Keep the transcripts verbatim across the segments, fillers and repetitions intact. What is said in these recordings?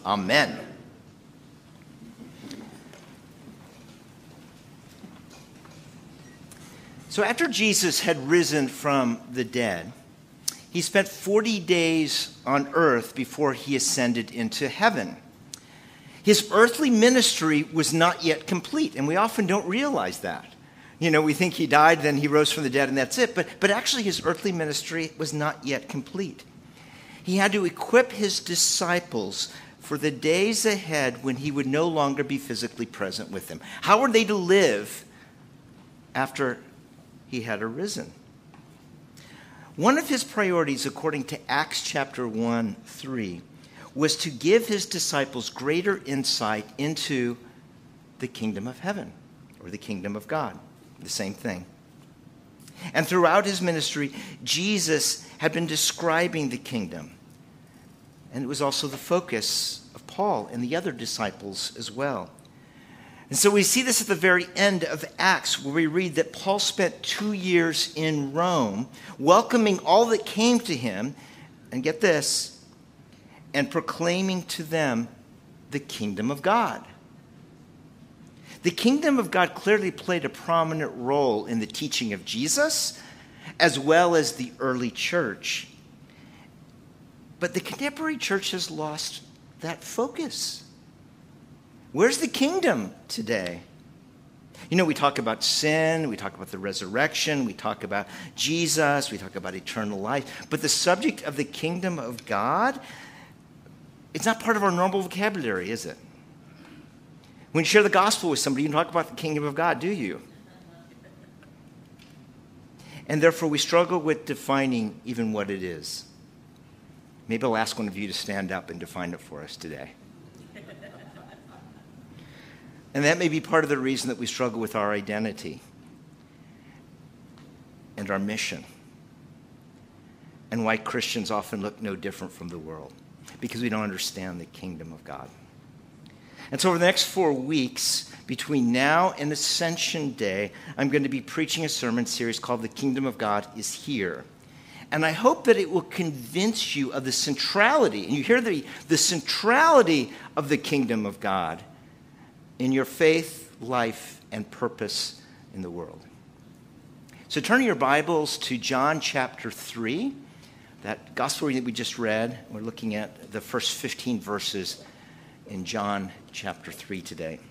Amen. So after Jesus had risen from the dead, he spent forty days on earth before he ascended into heaven. His earthly ministry was not yet complete, and we often don't realize that. You know, we think he died, then he rose from the dead, and that's it. But, but actually, his earthly ministry was not yet complete. He had to equip his disciples for the days ahead when he would no longer be physically present with them. How were they to live after he had arisen? One of his priorities, according to Acts chapter one, three, was to give his disciples greater insight into the kingdom of heaven, or the kingdom of God, the same thing. And throughout his ministry, Jesus had been describing the kingdom. And it was also the focus of Paul and the other disciples as well. And so we see this at the very end of Acts, where we read that Paul spent two years in Rome, welcoming all that came to him, and get this, and proclaiming to them the kingdom of God. The kingdom of God clearly played a prominent role in the teaching of Jesus, as well as the early church. But the contemporary church has lost that focus. Where's the kingdom today? You know, we talk about sin, we talk about the resurrection, we talk about Jesus, we talk about eternal life. But the subject of the kingdom of God, it's not part of our normal vocabulary, is it? When you share the gospel with somebody, you don't talk about the kingdom of God, do you? And therefore, we struggle with defining even what it is. Maybe I'll ask one of you to stand up and define it for us today. And that may be part of the reason that we struggle with our identity and our mission, and why Christians often look no different from the world, because we don't understand the kingdom of God. And so over the next four weeks, between now and Ascension Day, I'm going to be preaching a sermon series called The Kingdom of God is Here. And I hope that it will convince you of the centrality, and you hear the, the centrality of the kingdom of God in your faith, life, and purpose in the world. So turn your Bibles to John chapter three, that gospel reading that we just read. We're looking at the first fifteen verses in John chapter three today.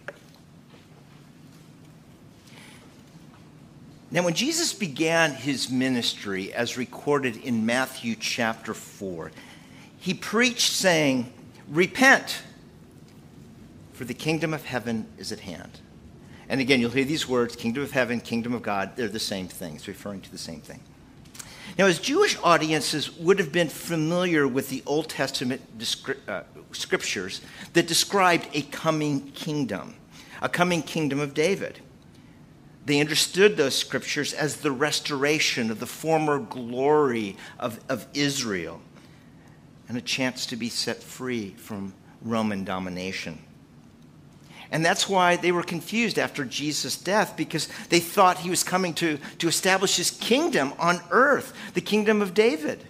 Now, when Jesus began his ministry, as recorded in Matthew chapter four, he preached saying, "Repent, for the kingdom of heaven is at hand." And again, you'll hear these words, kingdom of heaven, kingdom of God, they're the same thing. It's referring to the same thing. Now, as Jewish audiences would have been familiar with the Old Testament uh, scriptures that described a coming kingdom, a coming kingdom of David. They understood those scriptures as the restoration of the former glory of, of Israel and a chance to be set free from Roman domination. And that's why they were confused after Jesus' death, because they thought he was coming to, to establish his kingdom on earth, the kingdom of David.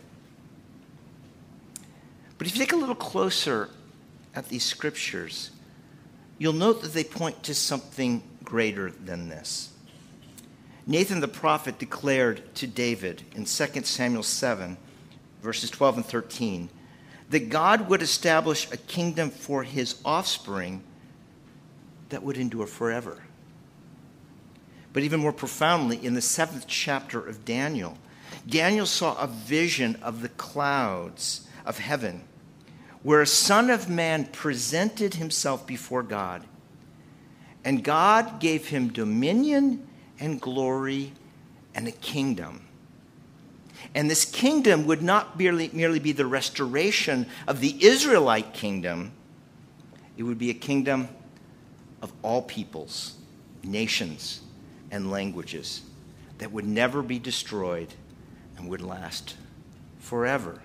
But if you take a little closer at these scriptures, you'll note that they point to something greater than this. Nathan the prophet declared to David in Second Samuel seven, verses twelve and thirteen, that God would establish a kingdom for his offspring that would endure forever. But even more profoundly, in the seventh chapter of Daniel, Daniel saw a vision of the clouds of heaven, where a son of man presented himself before God, and God gave him dominion and glory and a kingdom. And this kingdom would not merely, merely be the restoration of the Israelite kingdom. It would be a kingdom of all peoples, nations, and languages that would never be destroyed and would last forever.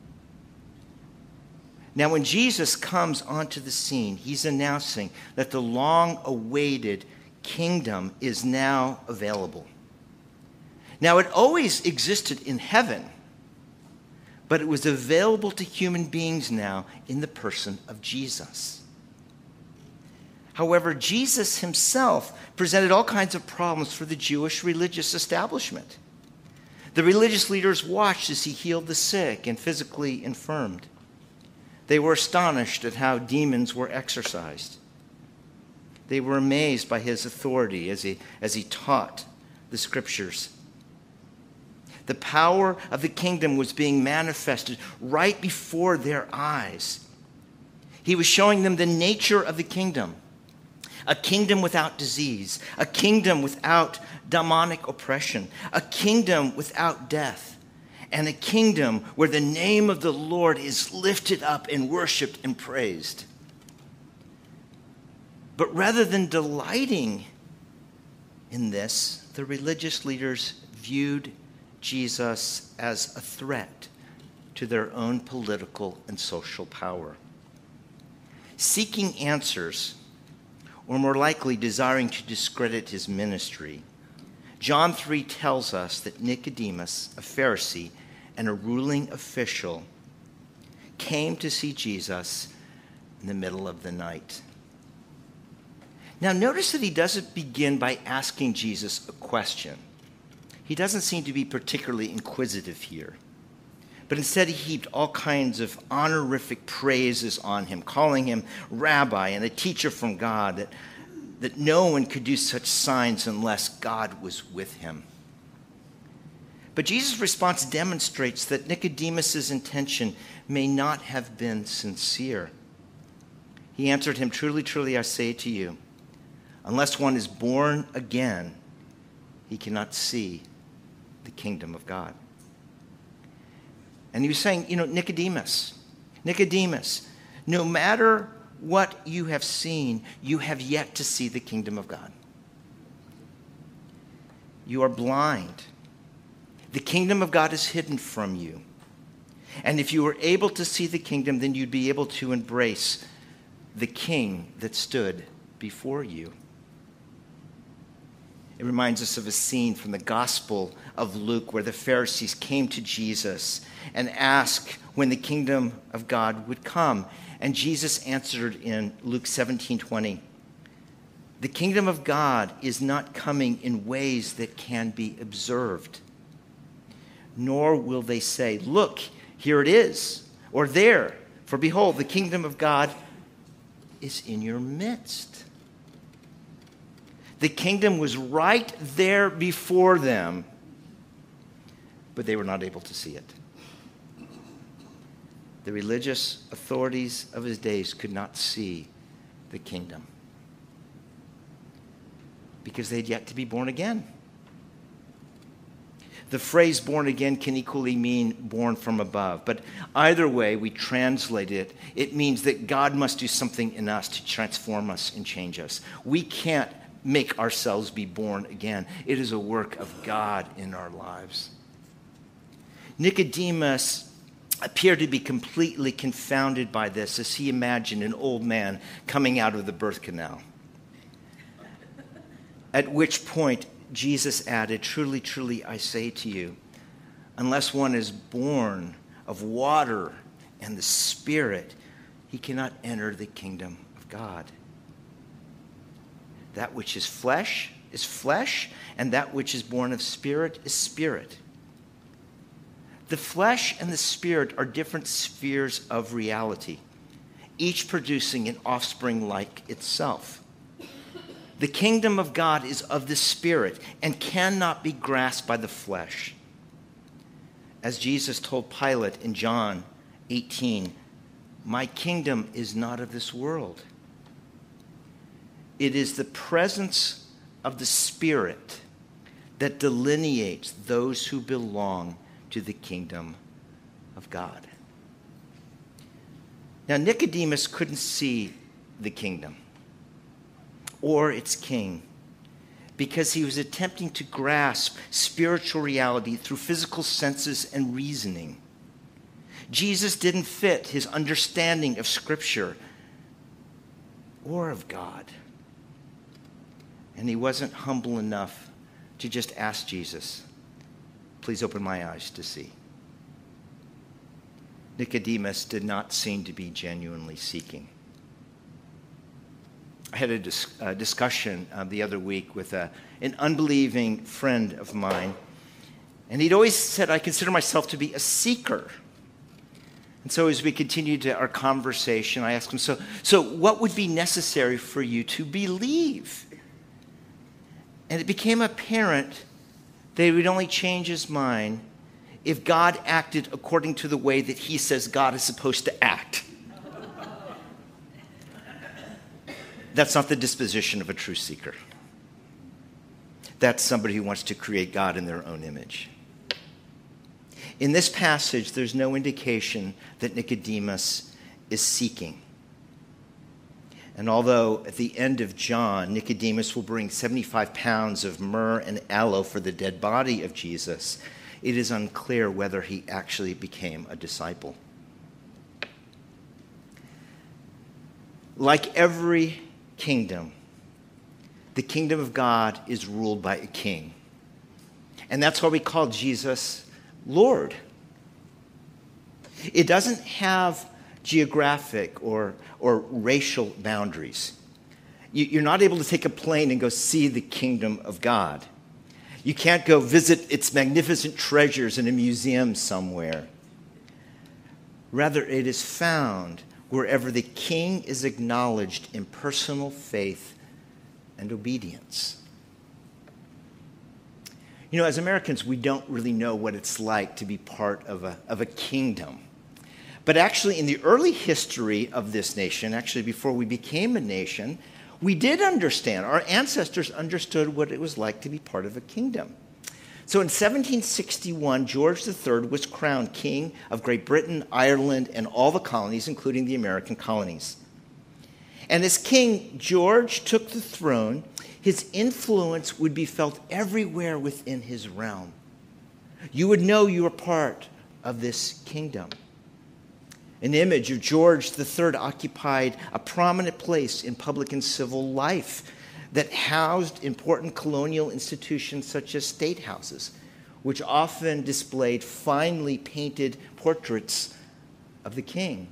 Now, when Jesus comes onto the scene, he's announcing that the long-awaited kingdom is now available. Now, it always existed in heaven, but it was available to human beings now in the person of Jesus. However, Jesus himself presented all kinds of problems for the Jewish religious establishment. The religious leaders watched as he healed the sick and physically infirmed. They were astonished at how demons were exorcised. They were amazed by his authority as he, as he taught the scriptures. The power of the kingdom was being manifested right before their eyes. He was showing them the nature of the kingdom. A kingdom without disease, a kingdom without demonic oppression, a kingdom without death, and a kingdom where the name of the Lord is lifted up and worshiped and praised. But rather than delighting in this, the religious leaders viewed Jesus as a threat to their own political and social power. Seeking answers, or more likely desiring to discredit his ministry, John three tells us that Nicodemus, a Pharisee and a ruling official, came to see Jesus in the middle of the night. Now notice that he doesn't begin by asking Jesus a question. He doesn't seem to be particularly inquisitive here. But instead he heaped all kinds of honorific praises on him, calling him rabbi and a teacher from God, that, that no one could do such signs unless God was with him. But Jesus' response demonstrates that Nicodemus' intention may not have been sincere. He answered him, "Truly, truly, I say to you, unless one is born again, he cannot see the kingdom of God." And he was saying, you know, Nicodemus, Nicodemus, no matter what you have seen, you have yet to see the kingdom of God. You are blind. The kingdom of God is hidden from you. And if you were able to see the kingdom, then you'd be able to embrace the king that stood before you. It reminds us of a scene from the Gospel of Luke where the Pharisees came to Jesus and asked when the kingdom of God would come. And Jesus answered in Luke seventeen twenty, "The kingdom of God is not coming in ways that can be observed. Nor will they say, 'Look, here it is,' or 'there,' for behold, the kingdom of God is in your midst." The kingdom was right there before them, but they were not able to see it. The religious authorities of his days could not see the kingdom because they had yet to be born again. The phrase born again can equally mean born from above, but either way we translate it, it means that God must do something in us to transform us and change us. We can't make ourselves be born again. It is a work of God in our lives. Nicodemus appeared to be completely confounded by this as he imagined an old man coming out of the birth canal. At which point Jesus added, "Truly, truly, I say to you, unless one is born of water and the Spirit, he cannot enter the kingdom of God. That which is flesh is flesh, and that which is born of spirit is spirit." The flesh and the spirit are different spheres of reality, each producing an offspring like itself. The kingdom of God is of the Spirit and cannot be grasped by the flesh. As Jesus told Pilate in John eighteen, "My kingdom is not of this world." It is the presence of the Spirit that delineates those who belong to the kingdom of God. Now, Nicodemus couldn't see the kingdom or its king because he was attempting to grasp spiritual reality through physical senses and reasoning. Jesus didn't fit his understanding of Scripture or of God. And he wasn't humble enough to just ask Jesus, "Please open my eyes to see." Nicodemus did not seem to be genuinely seeking. I had a dis- uh, discussion uh, the other week with a, an unbelieving friend of mine, and he'd always said, I consider myself to be a seeker. And so as we continued to our conversation, I asked him, so, so what would be necessary for you to believe? And it became apparent that he would only change his mind if God acted according to the way that he says God is supposed to act. That's not the disposition of a true seeker. That's somebody who wants to create God in their own image. In this passage, there's no indication that Nicodemus is seeking. And although at the end of John, Nicodemus will bring seventy-five pounds of myrrh and aloe for the dead body of Jesus, it is unclear whether he actually became a disciple. Like every kingdom, the kingdom of God is ruled by a king. And that's why we call Jesus Lord. It doesn't have geographic or, or racial boundaries. You, you're not able to take a plane and go see the kingdom of God. You can't go visit its magnificent treasures in a museum somewhere. Rather, it is found wherever the king is acknowledged in personal faith and obedience. You know, as Americans, we don't really know what it's like to be part of a, of a kingdom. But actually, in the early history of this nation, actually before we became a nation, we did understand, our ancestors understood what it was like to be part of a kingdom. So in seventeen sixty-one, George the Third was crowned King of Great Britain, Ireland, and all the colonies, including the American colonies. And as king, George took the throne. His influence would be felt everywhere within his realm. You would know you were part of this kingdom. An image of George the Third occupied a prominent place in public and civil life that housed important colonial institutions such as state houses, which often displayed finely painted portraits of the king.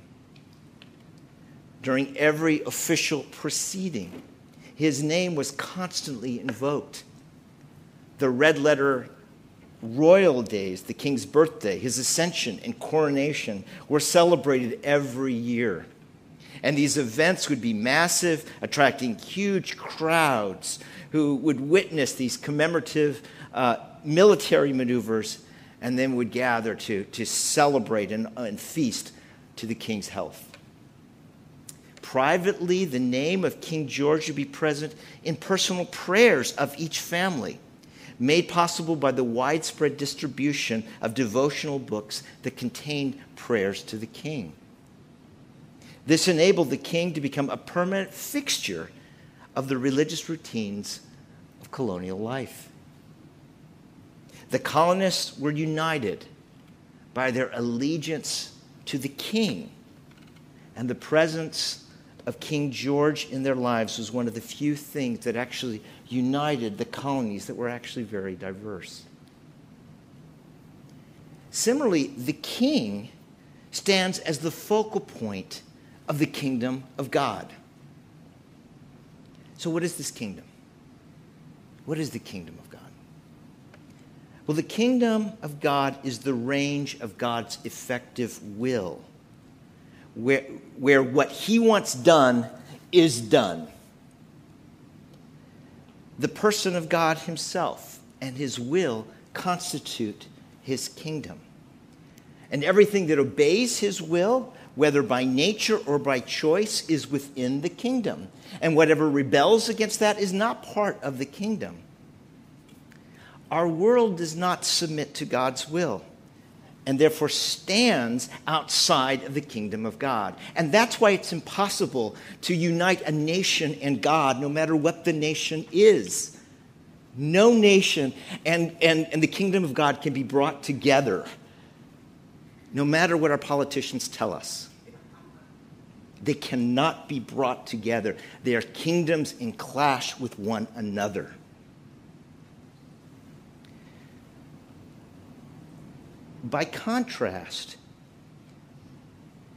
During every official proceeding, his name was constantly invoked. The red letter royal days, the king's birthday, his ascension, and coronation were celebrated every year. And these events would be massive, attracting huge crowds who would witness these commemorative uh, military maneuvers and then would gather to, to celebrate and, and feast to the king's health. Privately, the name of King George would be present in personal prayers of each family, made possible by the widespread distribution of devotional books that contained prayers to the king. This enabled the king to become a permanent fixture of the religious routines of colonial life. The colonists were united by their allegiance to the king, and the presence of King George in their lives was one of the few things that actually united the colonies that were actually very diverse. Similarly, the king stands as the focal point of the kingdom of God. So what is this kingdom? What is the kingdom of God? Well, the kingdom of God is the range of God's effective will, where, where what he wants done is done. The person of God himself and his will constitute his kingdom. And everything that obeys his will, whether by nature or by choice, is within the kingdom. And whatever rebels against that is not part of the kingdom. Our world does not submit to God's will, and therefore stands outside of the kingdom of God. And that's why it's impossible to unite a nation and God, no matter what the nation is. No nation and, and, and the kingdom of God can be brought together, no matter what our politicians tell us. They cannot be brought together. They are kingdoms in clash with one another. By contrast,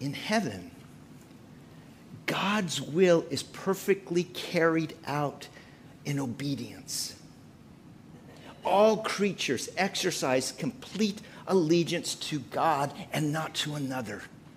in heaven. God's will is perfectly carried out in obedience. All creatures exercise complete allegiance to God and not to another.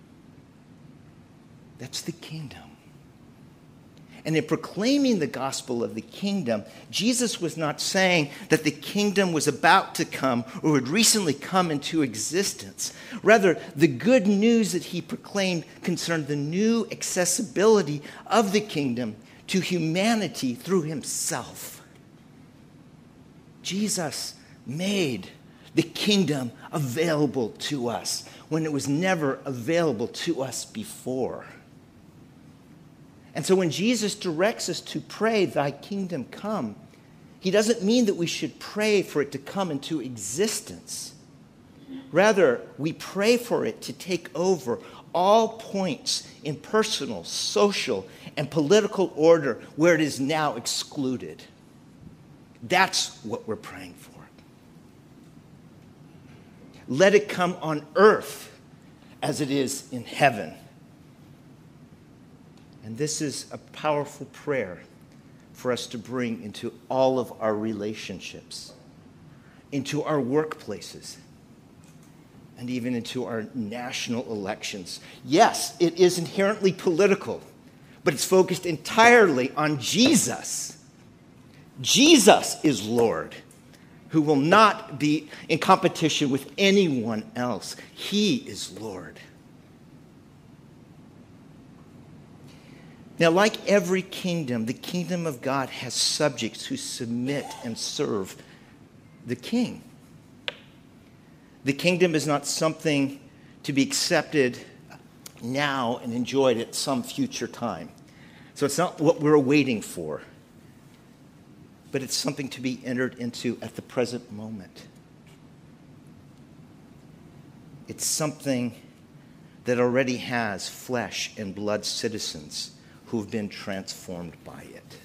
That's the kingdom. And in proclaiming the gospel of the kingdom, Jesus was not saying that the kingdom was about to come or had recently come into existence. Rather, the good news that he proclaimed concerned the new accessibility of the kingdom to humanity through himself. Jesus made the kingdom available to us when it was never available to us before. And so when Jesus directs us to pray, thy kingdom come, he doesn't mean that we should pray for it to come into existence. Rather, we pray for it to take over all points in personal, social, and political order where it is now excluded. That's what we're praying for. Let it come on earth as it is in heaven. And this is a powerful prayer for us to bring into all of our relationships, into our workplaces, and even into our national elections. Yes, it is inherently political, but it's focused entirely on Jesus. Jesus is Lord, who will not be in competition with anyone else. He is Lord. Now, like every kingdom, the kingdom of God has subjects who submit and serve the king. The kingdom is not something to be accepted now and enjoyed at some future time. So it's not what we're waiting for, but it's something to be entered into at the present moment. It's something that already has flesh and blood citizens who've been transformed by it.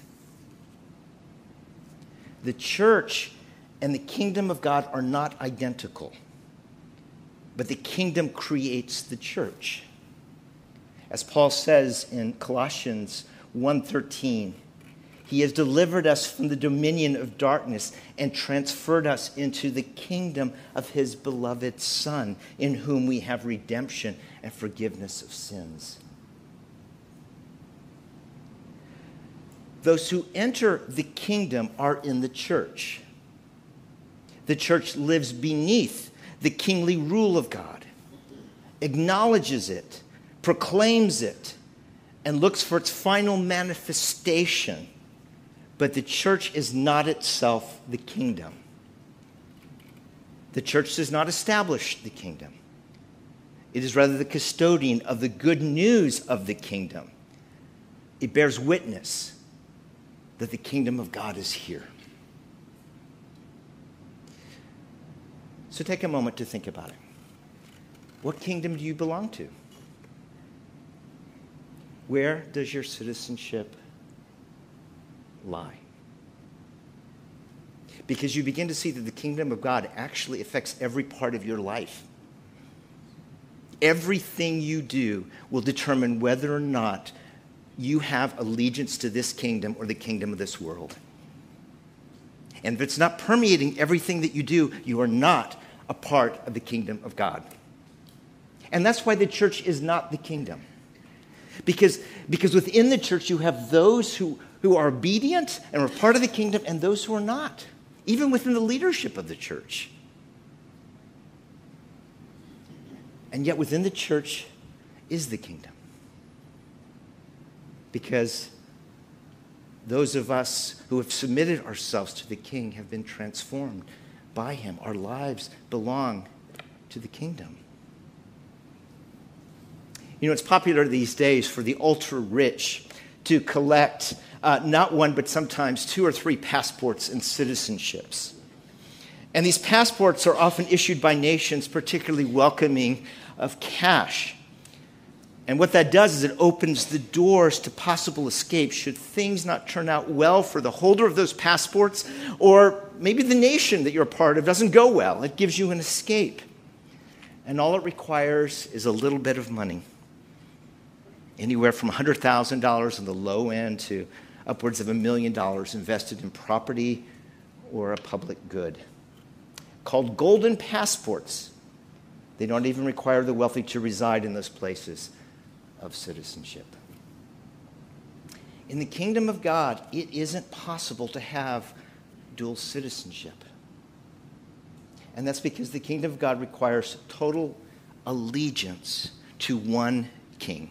The church and the kingdom of God are not identical, but the kingdom creates the church. As Paul says in Colossians one thirteen, he has delivered us from the dominion of darkness and transferred us into the kingdom of his beloved Son, in whom we have redemption and forgiveness of sins. Those who enter the kingdom are in the church. The church lives beneath the kingly rule of God, acknowledges it, proclaims it, and looks for its final manifestation. But the church is not itself the kingdom. The church does not establish the kingdom. It is rather the custodian of the good news of the kingdom. It bears witness that the kingdom of God is here. So take a moment to think about it. What kingdom do you belong to? Where does your citizenship lie? Because you begin to see that the kingdom of God actually affects every part of your life. Everything you do will determine whether or not you have allegiance to this kingdom or the kingdom of this world. And if it's not permeating everything that you do, you are not a part of the kingdom of God. And that's why the church is not the kingdom. Because, because within the church you have those who, who are obedient and are part of the kingdom and those who are not, even within the leadership of the church. And yet within the church is the kingdom. Because those of us who have submitted ourselves to the King have been transformed by him. Our lives belong to the kingdom. You know, it's popular these days for the ultra-rich to collect uh, not one, but sometimes two or three passports and citizenships. And these passports are often issued by nations particularly welcoming of cash. And what that does is it opens the doors to possible escape should things not turn out well for the holder of those passports, or maybe the nation that you're a part of doesn't go well. It gives you an escape. And all it requires is a little bit of money Anywhere from one hundred thousand dollars on the low end to upwards of a million dollars invested in property or a public good. Called golden passports. They don't even require the wealthy to reside in those places of citizenship. In the kingdom of God, it isn't possible to have dual citizenship. And that's because the kingdom of God requires total allegiance to one king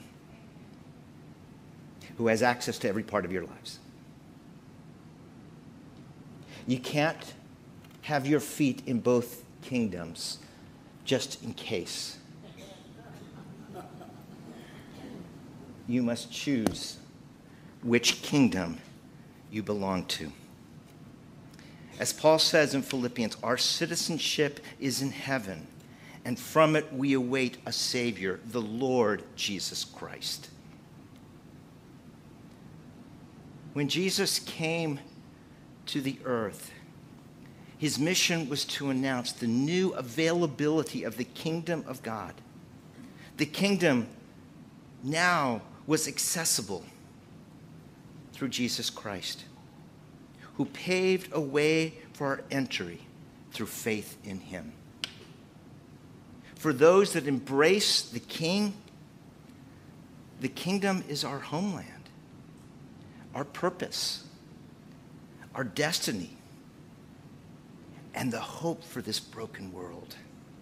who has access to every part of your lives. You can't have your feet in both kingdoms just in case. You must choose which kingdom you belong to. As Paul says in Philippians, our citizenship is in heaven, and from it we await a Savior, the Lord Jesus Christ. When Jesus came to the earth, his mission was to announce the new availability of the kingdom of God. The kingdom now was accessible through Jesus Christ, who paved a way for our entry through faith in him. For those that embrace the King, the kingdom is our homeland, our purpose, our destiny, and the hope for this broken world.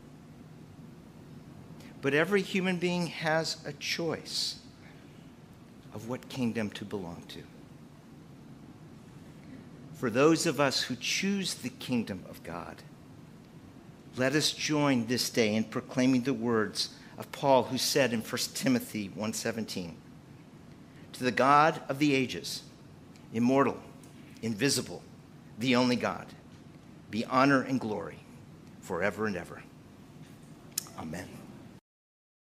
But every human being has a choice of what kingdom to belong to. For those of us who choose the kingdom of God, let us join this day in proclaiming the words of Paul, who said in First Timothy one seventeen, "To the God of the ages, immortal, invisible, the only God, be honor and glory forever and ever. Amen."